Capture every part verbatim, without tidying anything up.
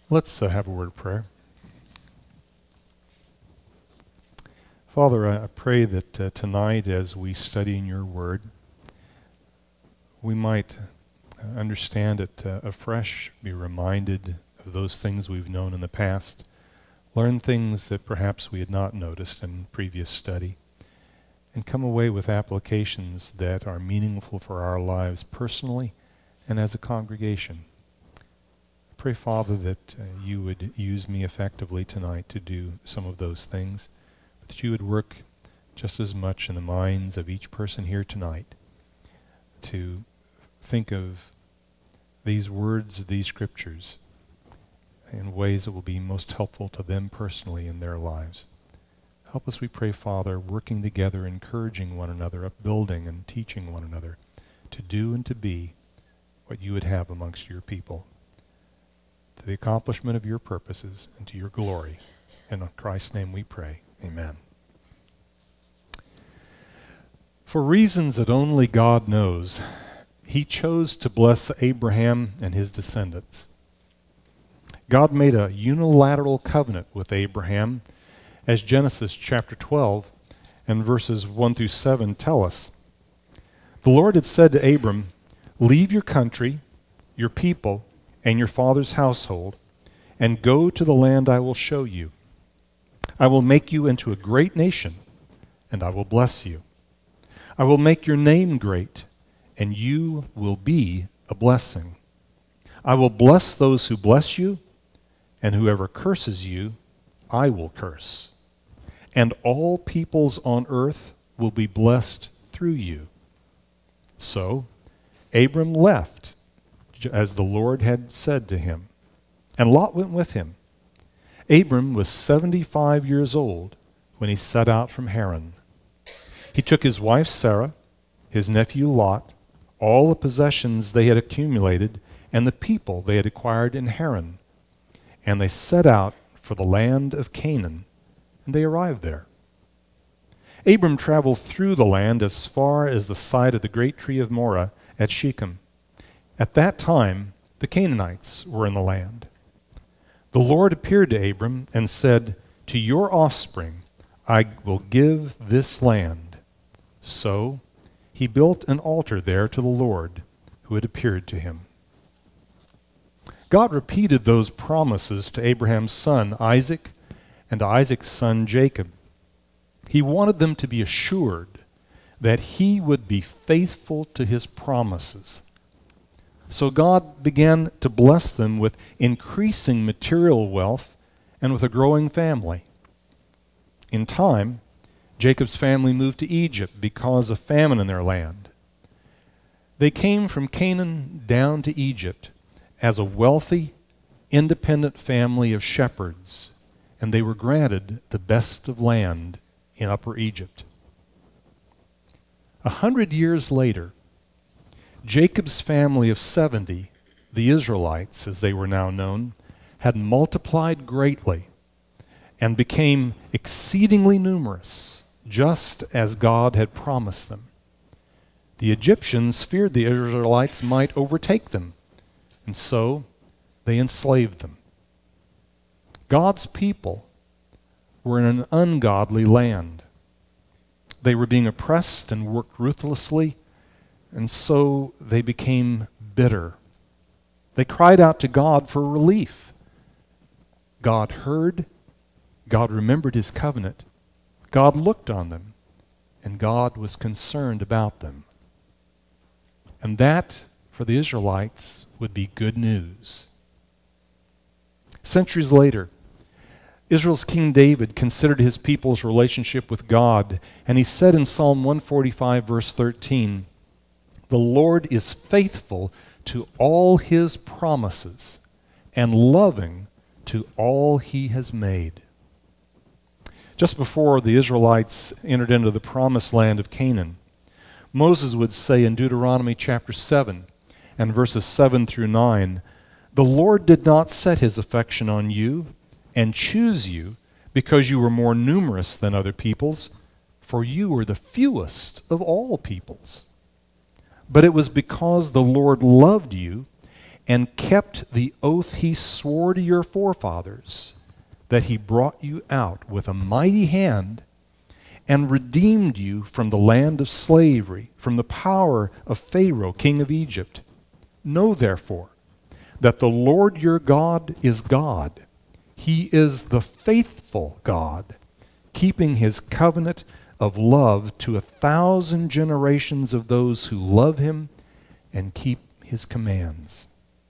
Let's uh, have a word of prayer. Father, I pray that uh, tonight as we study in your word, we might uh, understand it uh, afresh, be reminded of those things we've known in the past, learn things that perhaps we had not noticed in previous study, and come away with applications that are meaningful for our lives personally and as a congregation. I pray, Father, that uh, you would use me effectively tonight to do some of those things, but that you would work just as much in the minds of each person here tonight to think of these words, these scriptures, in ways that will be most helpful to them personally in their lives. Help us, we pray, Father, working together, encouraging one another, upbuilding and teaching one another to do and to be what you would have amongst your people, to the accomplishment of your purposes and to your glory. And in Christ's name we pray. Amen. For reasons that only God knows, he chose to bless Abraham and his descendants. God made a unilateral covenant with Abraham, as Genesis chapter twelve and verses one through seven tell us. The Lord had said to Abram, "Leave your country, your people, and your father's household, and go to the land I will show you. I will make you into a great nation, and I will bless you. I will make your name great, and you will be a blessing. I will bless those who bless you, and whoever curses you, I will curse. And all peoples on earth will be blessed through you." So Abram left, as the Lord had said to him, and Lot went with him. Abram was seventy-five years old when he set out from Haran. He took his wife Sarah, his nephew Lot, all the possessions they had accumulated, and the people they had acquired in Haran, and they set out for the land of Canaan, and they arrived there. Abram traveled through the land as far as the site of the great tree of Moreh at Shechem. At that time, the Canaanites were in the land. The Lord appeared to Abram and said, "To your offspring I will give this land." So he built an altar there to the Lord who had appeared to him. God repeated those promises to Abraham's son Isaac and to Isaac's son Jacob. He wanted them to be assured that he would be faithful to his promises. So God began to bless them with increasing material wealth and with a growing family. In time, Jacob's family moved to Egypt because of famine in their land. They came from Canaan down to Egypt as a wealthy, independent family of shepherds, and they were granted the best of land in Upper Egypt. A hundred years later, Jacob's family of seventy, the Israelites as they were now known, had multiplied greatly and became exceedingly numerous, just as God had promised them. The Egyptians feared the Israelites might overtake them, and so they enslaved them. God's people were in an ungodly land. They were being oppressed and worked ruthlessly, and so they became bitter. They cried out to God for relief. God heard, God remembered his covenant, God looked on them, and God was concerned about them. And that, for the Israelites, would be good news. Centuries later, Israel's King David considered his people's relationship with God, and he said in Psalm one forty-five, verse thirteen, "The Lord is faithful to all his promises and loving to all he has made." Just before the Israelites entered into the promised land of Canaan, Moses would say in Deuteronomy chapter seven and verses seven through nine, "The Lord did not set his affection on you and choose you because you were more numerous than other peoples, for you were the fewest of all peoples. But it was because the Lord loved you and kept the oath he swore to your forefathers, that he brought you out with a mighty hand and redeemed you from the land of slavery, from the power of Pharaoh, king of Egypt. Know therefore that the Lord your God is God. He is the faithful God, keeping his covenant of love to a thousand generations of those who love him and keep his commands.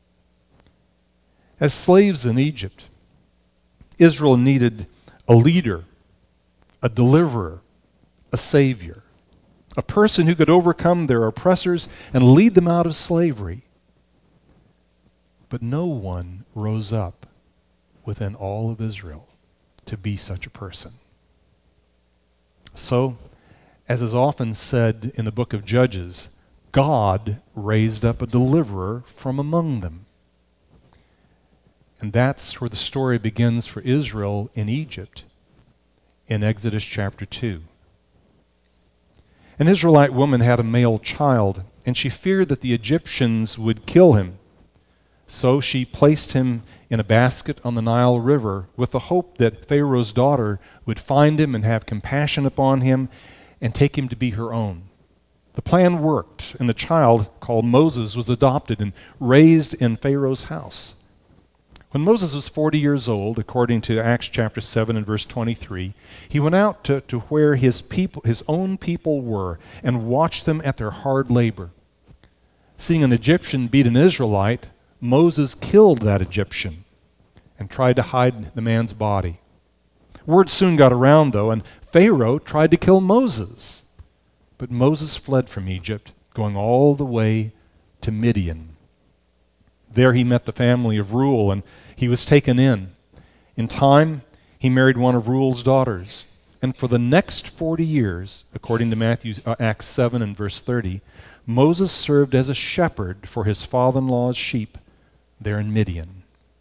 As slaves in Egypt, Israel needed a leader, a deliverer, a savior, a person who could overcome their oppressors and lead them out of slavery. But no one rose up within all of Israel to be such a person. So, as is often said in the book of Judges, God raised up a deliverer from among them. And that's where the story begins for Israel in Egypt, in Exodus chapter two. An Israelite woman had a male child, and she feared that the Egyptians would kill him. So she placed him in a basket on the Nile River with the hope that Pharaoh's daughter would find him and have compassion upon him and take him to be her own. The plan worked, and the child, called Moses, was adopted and raised in Pharaoh's house. When Moses was forty years old, according to Acts chapter seven and verse twenty-three, he went out to, to where his people, his own people were, and watched them at their hard labor. Seeing an Egyptian beat an Israelite, Moses killed that Egyptian and tried to hide the man's body. Word soon got around, though, and Pharaoh tried to kill Moses. But Moses fled from Egypt, going all the way to Midian. There he met the family of Reuel, and he was taken in. In time, he married one of Reuel's daughters. And for the next forty years, according to Matthew, uh, Acts seven and verse thirty, Moses served as a shepherd for his father-in-law's sheep there in Midian.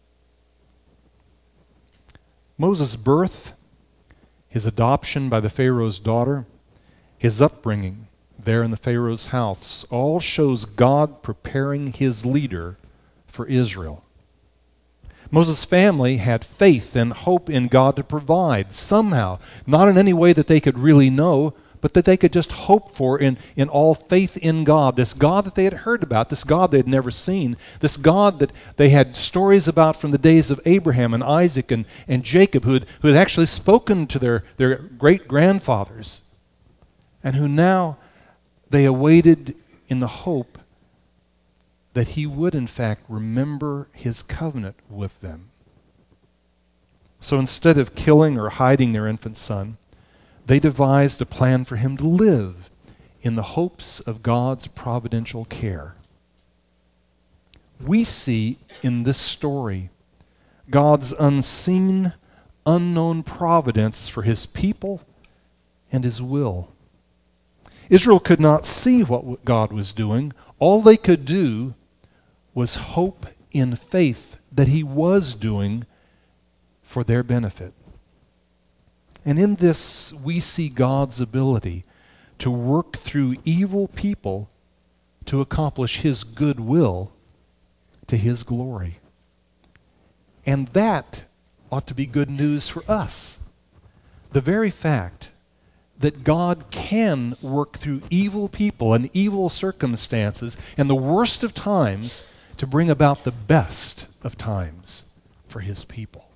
Moses' birth, his adoption by the Pharaoh's daughter, his upbringing there in the Pharaoh's house, all shows God preparing his leader for Israel. Moses' family had faith and hope in God to provide somehow, not in any way that they could really know, but that they could just hope for in, in all faith in God, this God that they had heard about, this God they had never seen, this God that they had stories about from the days of Abraham and Isaac and, and Jacob, who had, who had actually spoken to their, their great-grandfathers, and who now they awaited in the hope that he would, in fact, remember his covenant with them. So instead of killing or hiding their infant son, they devised a plan for him to live in the hopes of God's providential care. We see in this story God's unseen, unknown providence for his people and his will. Israel could not see what God was doing. All they could do was hope in faith that he was doing for their benefit. And in this, we see God's ability to work through evil people to accomplish his good will to his glory. And that ought to be good news for us. The very fact that God can work through evil people and evil circumstances and the worst of times to bring about the best of times for his people.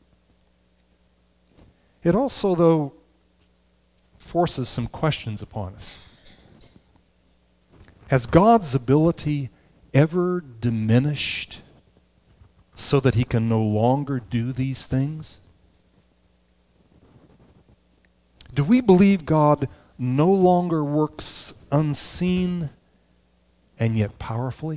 It also, though, forces some questions upon us. Has God's ability ever diminished so that he can no longer do these things? Do we believe God no longer works unseen and yet powerfully?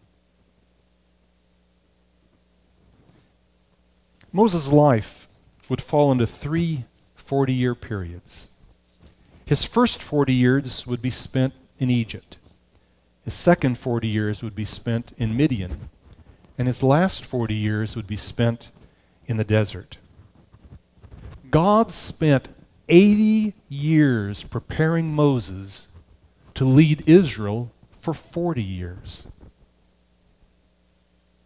Moses' life would fall into three forty-year periods. His first forty years would be spent in Egypt. His second forty years would be spent in Midian. And his last forty years would be spent in the desert. God spent eighty years preparing Moses to lead Israel for forty years.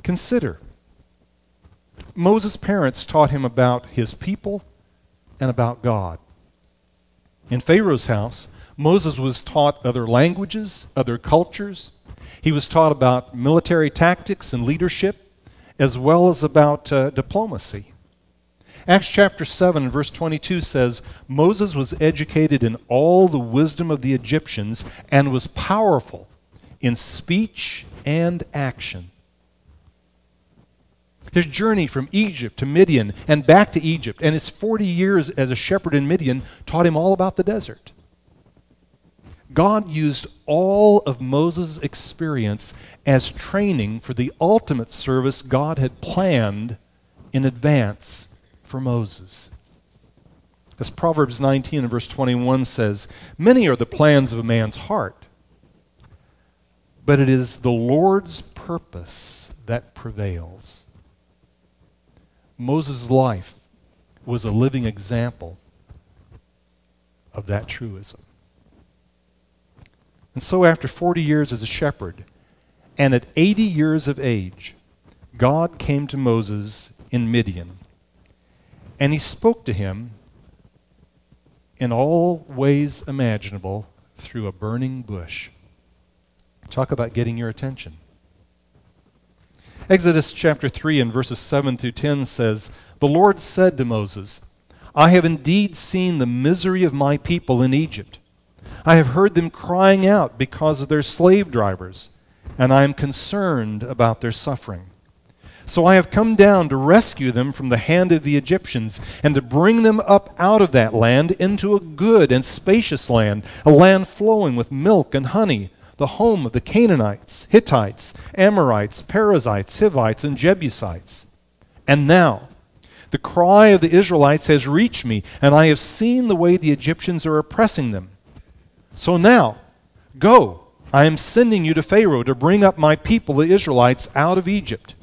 Consider, Moses' parents taught him about his people and about God. In Pharaoh's house, Moses was taught other languages, other cultures. He was taught about military tactics and leadership, as well as about uh, diplomacy. Acts chapter seven and verse twenty-two says, Moses was educated in all the wisdom of the Egyptians and was powerful in speech and action. His journey from Egypt to Midian and back to Egypt and his forty years as a shepherd in Midian taught him all about the desert. God used all of Moses' experience as training for the ultimate service God had planned in advance for Moses. As Proverbs nineteen and verse twenty-one says, many are the plans of a man's heart, but it is the Lord's purpose that prevails. Moses' life was a living example of that truism. And so after forty years as a shepherd, and at eighty years of age, God came to Moses in Midian, and he spoke to him in all ways imaginable through a burning bush. Talk about getting your attention. Exodus chapter three and verses seven through ten says, the Lord said to Moses, I have indeed seen the misery of my people in Egypt. I have heard them crying out because of their slave drivers, and I am concerned about their suffering. So I have come down to rescue them from the hand of the Egyptians and to bring them up out of that land into a good and spacious land, a land flowing with milk and honey, the home of the Canaanites, Hittites, Amorites, Perizzites, Hivites, and Jebusites. And now, the cry of the Israelites has reached me, and I have seen the way the Egyptians are oppressing them. So now, go, I am sending you to Pharaoh to bring up my people, the Israelites, out of Egypt.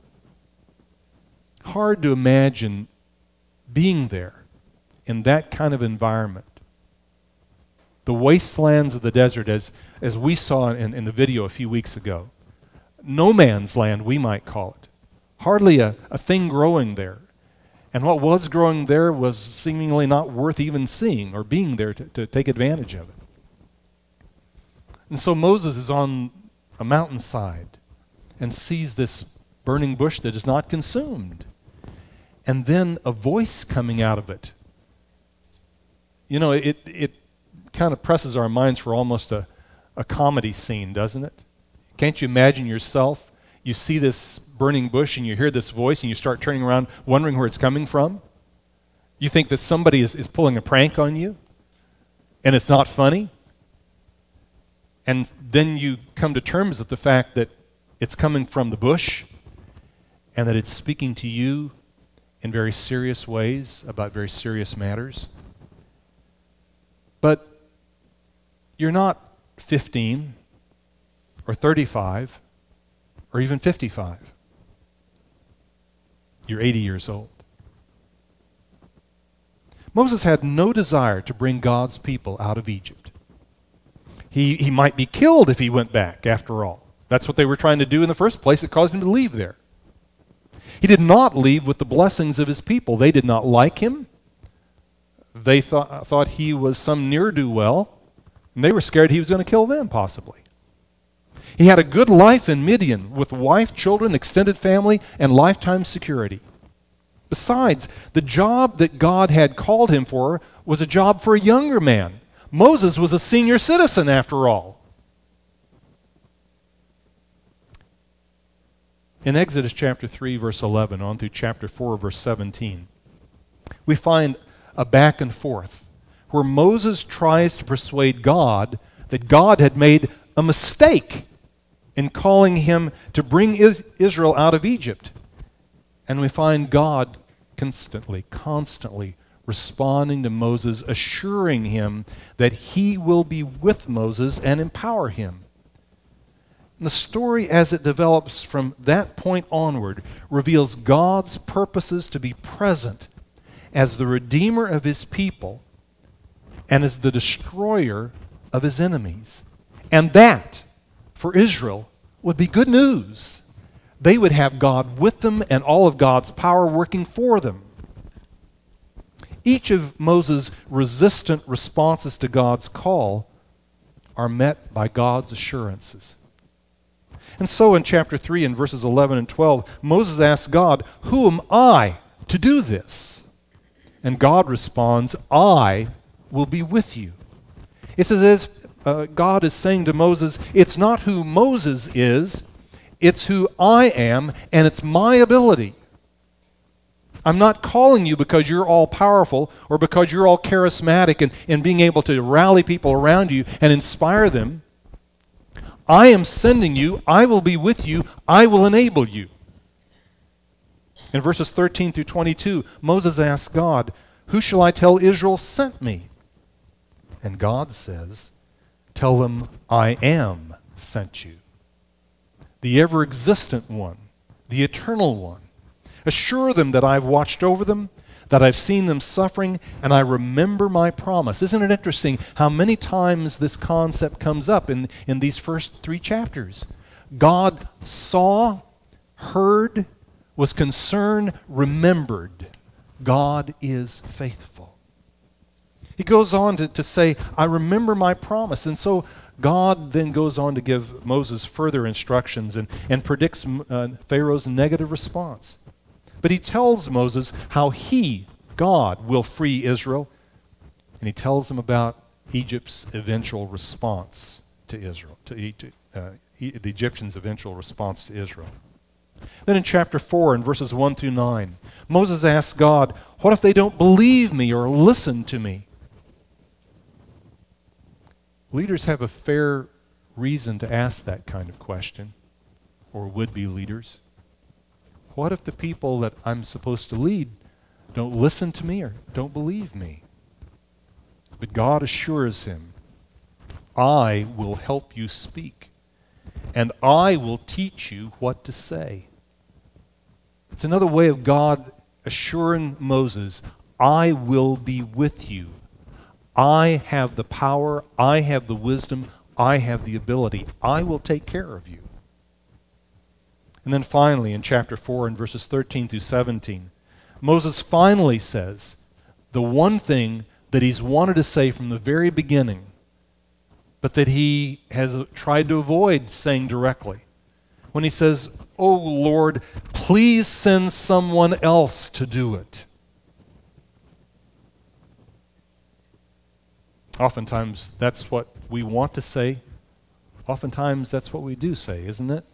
Hard to imagine being there in that kind of environment. The wastelands of the desert, as, as we saw in, in the video a few weeks ago. No man's land, we might call it. Hardly a, a thing growing there. And what was growing there was seemingly not worth even seeing or being there to, to take advantage of it. And so Moses is on a mountainside and sees this burning bush that is not consumed. And then a voice coming out of it. You know, it, it kind of presses our minds for almost a, a comedy scene, doesn't it? Can't you imagine yourself? You see this burning bush and you hear this voice and you start turning around wondering where it's coming from. You think that somebody is, is pulling a prank on you and it's not funny. And then you come to terms with the fact that it's coming from the bush and that it's speaking to you in very serious ways about very serious matters. But you're not fifteen or thirty-five or even fifty-five. You're eighty years old. Moses had no desire to bring God's people out of Egypt. He, he might be killed if he went back, after all. That's what they were trying to do in the first place. It caused him to leave there. He did not leave with the blessings of his people. They did not like him. They thought, thought he was some ne'er-do-well, and they were scared he was going to kill them, possibly. He had a good life in Midian with wife, children, extended family, and lifetime security. Besides, the job that God had called him for was a job for a younger man. Moses was a senior citizen, after all. In Exodus chapter three, verse eleven, on through chapter four, verse seventeen, we find a back and forth where Moses tries to persuade God that God had made a mistake in calling him to bring Israel out of Egypt. And we find God constantly, constantly responding to Moses, assuring him that he will be with Moses and empower him. And the story as it develops from that point onward reveals God's purposes to be present as the redeemer of his people and as the destroyer of his enemies. And that, for Israel, would be good news. they would have God with them and all of God's power working for them. Each of Moses' resistant responses to God's call are met by God's assurances. And so in chapter three, in verses eleven and twelve, Moses asks God, "Who am I to do this?" And God responds, "I will be with you." It's as if uh, God is saying to Moses, it's not who Moses is, it's who I am, and it's my ability. I'm not calling you because you're all powerful or because you're all charismatic and, and being able to rally people around you and inspire them. I am sending you. I will be with you. I will enable you. In verses thirteen through twenty-two, Moses asks God, "Who shall I tell Israel sent me?" And God says, "Tell them I am sent you." The ever-existent one, the eternal one. Assure them that I've watched over them, that I've seen them suffering, and I remember my promise. Isn't it interesting how many times this concept comes up in, in these first three chapters? God saw, heard, was concerned, remembered. God is faithful. He goes on to, to say, I remember my promise. And so God then goes on to give Moses further instructions and, and predicts uh, Pharaoh's negative response. But he tells Moses how he, God, will free Israel. And he tells him about Egypt's eventual response to Israel, to uh, the Egyptians' eventual response to Israel. Then in chapter four, in verses one through nine, Moses asks God, what if they don't believe me or listen to me? Leaders have a fair reason to ask that kind of question, or would-be leaders. What if the people that I'm supposed to lead don't listen to me or don't believe me? But God assures him, I will help you speak, and I will teach you what to say. It's another way of God assuring Moses, I will be with you. I have the power, I have the wisdom, I have the ability. I will take care of you. And then finally, in chapter four, in verses thirteen through seventeen, Moses finally says the one thing that he's wanted to say from the very beginning, but that he has tried to avoid saying directly. When he says, Oh Lord, please send someone else to do it. Oftentimes, that's what we want to say. Oftentimes, that's what we do say, isn't it?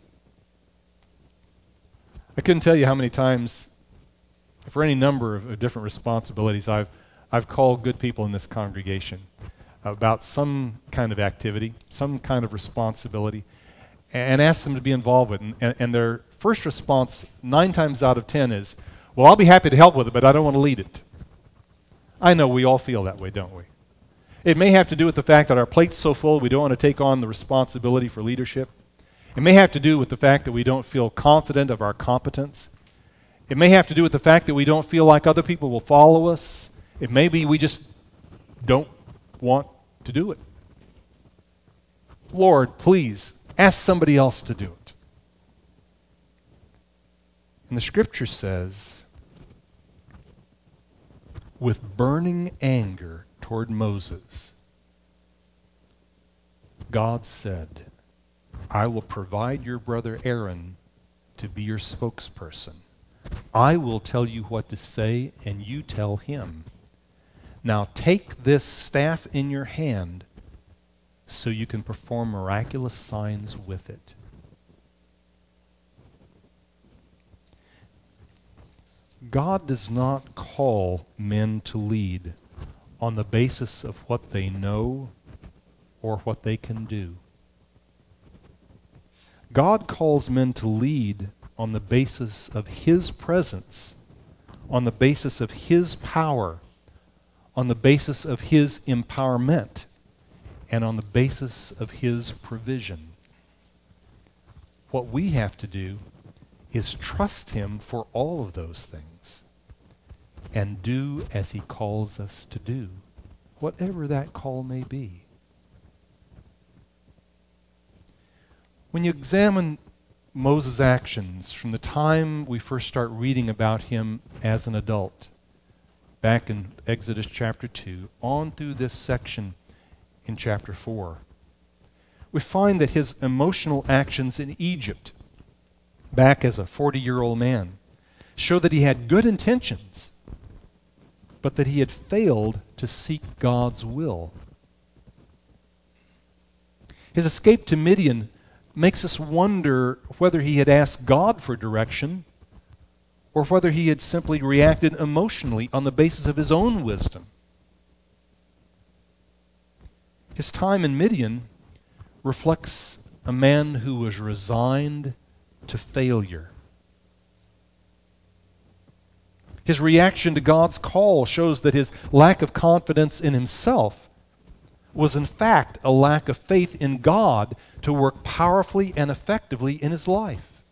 I couldn't tell you how many times, for any number of different responsibilities, I've, I've called good people in this congregation about some kind of activity, some kind of responsibility, and asked them to be involved with it. And, and their first response, nine times out of ten, is, well, I'll be happy to help with it, but I don't want to lead it. I know we all feel that way, don't we? It may have to do with the fact that our plate's so full we don't want to take on the responsibility for leadership. It may have to do with the fact that we don't feel confident of our competence. It may have to do with the fact that we don't feel like other people will follow us. It may be we just don't want to do it. Lord, please, ask somebody else to do it. And the scripture says, with burning anger toward Moses, God said, I will provide your brother Aaron to be your spokesperson. I will tell you what to say, and you tell him. Now take this staff in your hand so you can perform miraculous signs with it. God does not call men to lead on the basis of what they know or what they can do. God calls men to lead on the basis of His presence, on the basis of His power, on the basis of His empowerment, and on the basis of His provision. What we have to do is trust Him for all of those things and do as He calls us to do, whatever that call may be. When you examine Moses' actions from the time we first start reading about him as an adult, back in Exodus chapter two, on through this section in chapter four, we find that his emotional actions in Egypt, back as a forty-year-old man, show that he had good intentions, but that he had failed to seek God's will. His escape to Midian makes us wonder whether he had asked God for direction or whether he had simply reacted emotionally on the basis of his own wisdom. His time in Midian reflects a man who was resigned to failure. His reaction to God's call shows that his lack of confidence in himself was in fact a lack of faith in God to work powerfully and effectively in his life.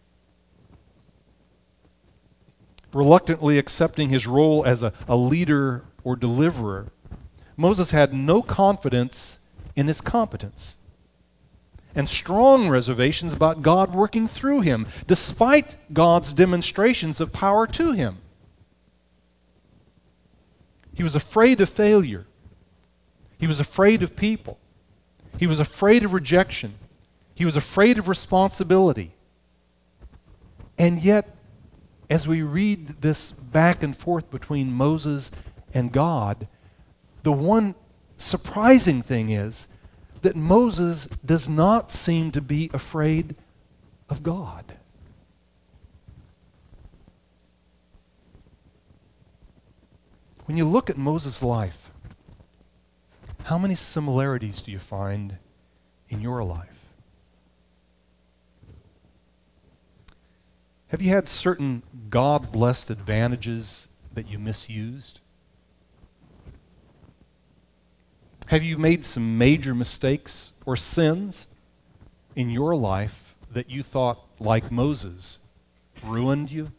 Reluctantly accepting his role as a, a leader or deliverer, Moses had no confidence in his competence and strong reservations about God working through him, despite God's demonstrations of power to him. He was afraid of failure. He was afraid of people. He was afraid of rejection. He was afraid of responsibility. And yet, as we read this back and forth between Moses and God, the one surprising thing is that Moses does not seem to be afraid of God. When you look at Moses' life, how many similarities do you find in your life? Have you had certain God-blessed advantages that you misused? Have you made some major mistakes or sins in your life that you thought, like Moses, ruined you?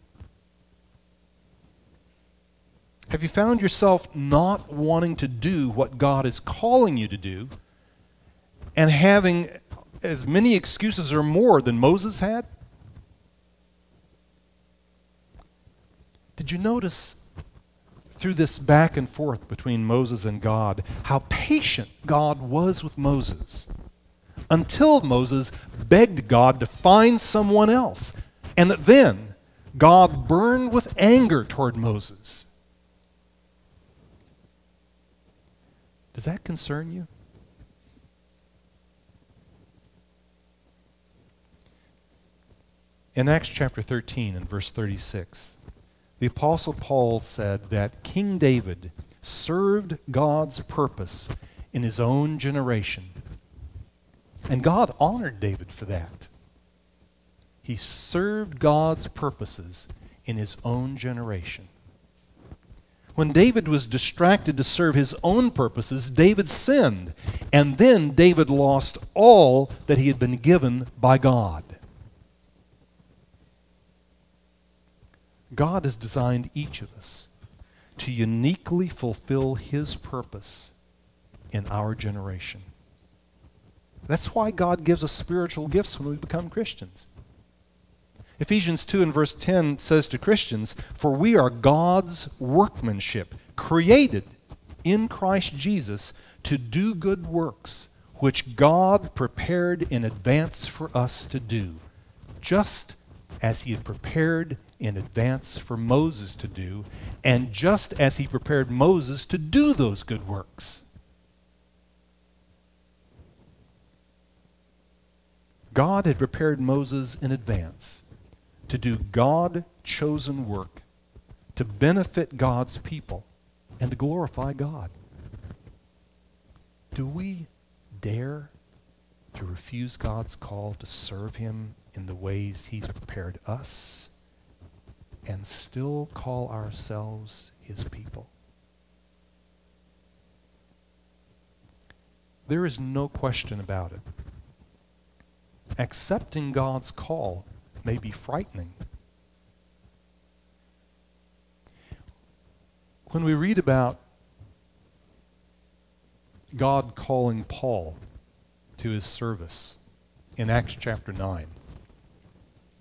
Have you found yourself not wanting to do what God is calling you to do and having as many excuses or more than Moses had? Did you notice through this back and forth between Moses and God how patient God was with Moses until Moses begged God to find someone else, and that then God burned with anger toward Moses? Does that concern you? In Acts chapter thirteen and verse thirty-six, the Apostle Paul said that King David served God's purpose in his own generation. And God honored David for that. He served God's purposes in his own generation. When David was distracted to serve his own purposes, David sinned, and then David lost all that he had been given by God. God has designed each of us to uniquely fulfill his purpose in our generation. That's why God gives us spiritual gifts when we become Christians. Ephesians two and verse ten says to Christians, "For we are God's workmanship, created in Christ Jesus to do good works, which God prepared in advance for us to do, just as he had prepared in advance for Moses to do, and just as he prepared Moses to do those good works." God had prepared Moses in advance to do God-chosen work, to benefit God's people, and to glorify God. Do we dare to refuse God's call to serve him in the ways he's prepared us and still call ourselves his people? There is no question about it. Accepting God's call may be frightening. When we read about God calling Paul to his service in Acts chapter nine,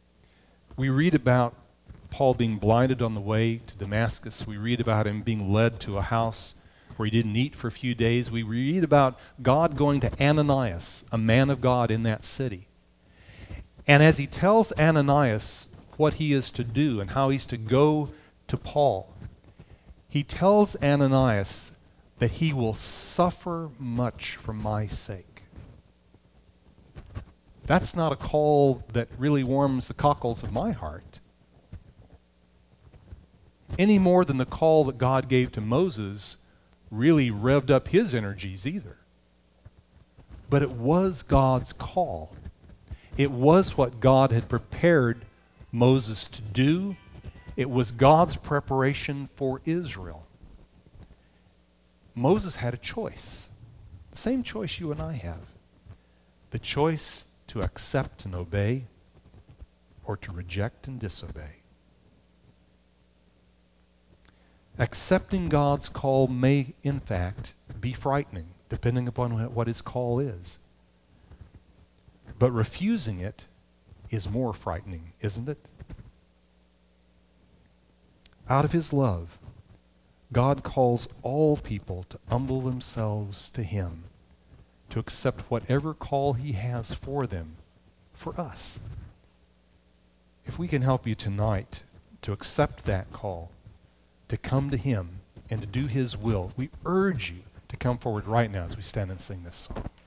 We read about Paul being blinded on the way to Damascus. We read about him being led to a house where he didn't eat for a few days. We read about God going to Ananias, a man of God in that city. And as he tells Ananias what he is to do and how he's to go to Paul, he tells Ananias that he will suffer much for my sake. That's not a call that really warms the cockles of my heart, any more than the call that God gave to Moses really revved up his energies either. But it was God's call. It was what God had prepared Moses to do. It was God's preparation for Israel. Moses had a choice, the same choice you and I have. The choice to accept and obey, or to reject and disobey. Accepting God's call may, in fact, be frightening, depending upon what his call is. But refusing it is more frightening, isn't it? Out of his love, God calls all people to humble themselves to him, to accept whatever call he has for them, for us. If we can help you tonight to accept that call, to come to him and to do his will, we urge you to come forward right now as we stand and sing this song.